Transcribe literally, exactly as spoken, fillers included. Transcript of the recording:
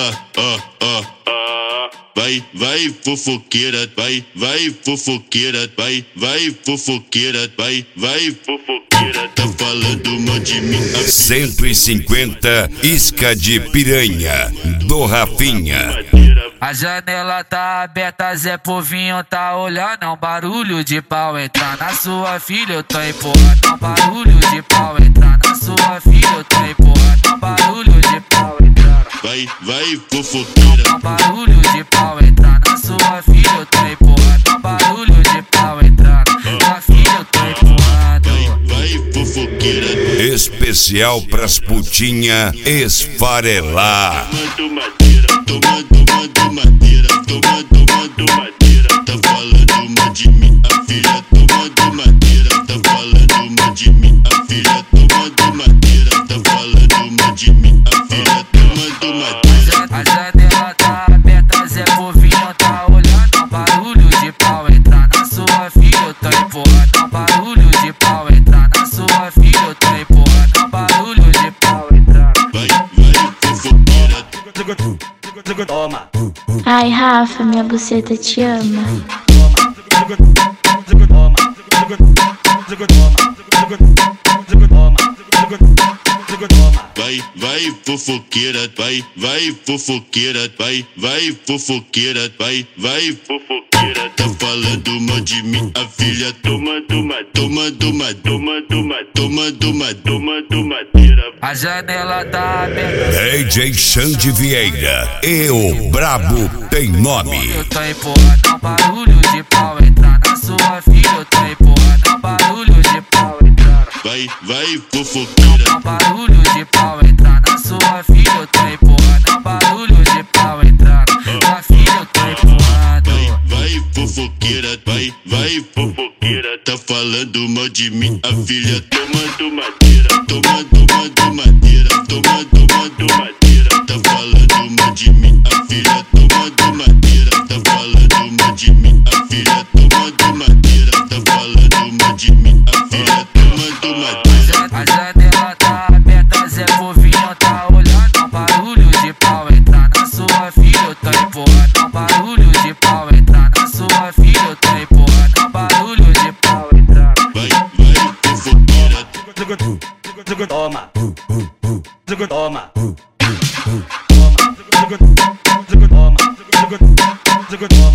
ah, ah, ah, ah. Vai, vai fofoqueira, vai, vai fofoqueira, vai, vai fofoqueira, vai, vai fofoqueira. Tá falando mal de mim. cento e cinquenta isca de piranha do Rafinha. A janela tá aberta, Zé Povinho tá olhando. É um barulho de pau entrar na sua filha, eu tô empurrando. É um barulho de pau entrar na sua filha, eu tô empurrando. É um barulho de pau entrar. Vai, vai fofoqueira. É um barulho de pau entrar na sua filha, eu tô empurrando. É um barulho de pau entrar na filha, eu tô empurrando. Vai, vai fofoqueira. Especial pras putinha esfarelar. Toma madeira, toma, toma, toma madeira, toma, toma, toma madeira. Tá falando mal de mim, a filha, toma, toma madeira. Tá falando mal de mim, a filha, toma, toma madeira. Tá falando mal de mim, a filha, toma, toma madeira. A janela tá aberta, Zé Povinho tá olhando. É um barulho de pau entrar na sua filha, eu tô empurrando. É um barulho de pau entrar na sua filha, eu tô empurrando. É um barulho de pau entrar. Vai, vai fofoqueira. Toma. Ai, Rafa, minha buceta te ama. Vai, vai fofoqueira, vai, vai fofoqueira, vai, vai fofoqueira, vai, vai fofoqueira. Tá falando mal de mim, a filha, toma, toma, toma, toma, toma, toma, toma, toma, toma, tomadeira. A janela tá aberta. D J Xande Vieira e o Brabo tem nome. Eu tô empurrando, é um barulho de pau entrar na sua filha, eu tô empurrando. É um barulho de pau entrar. Vai, vai fofoqueira. É um barulho de pau entrar na sua filha, eu tô empurrando. É um barulho de pau entrar na filha, eu tô empurrando. Vai, vai fofoqueira, vai, vai fofoqueira. Tá falando mal de mim, a filha, toma, tomadeira, toma, toma, tomadeira, toma, toma, tomadeira. Tá falando mal de mim, a filha, toma, tomadeira. Tá falando mal de mim, a filha, toma, tomadeira. Tá falando mal de mim, a filha, toma, tomadeira. A janela tá aberta, Zé Povinho tá olhando. É um barulho de pau entrar na sua filha, eu tô empurrando. É um barulho de pau entrar na sua filha, eu tô empurrando. É um barulho de pau entrar. Vai, vai fofoqueira. Toma. Toma. Toma. Toma.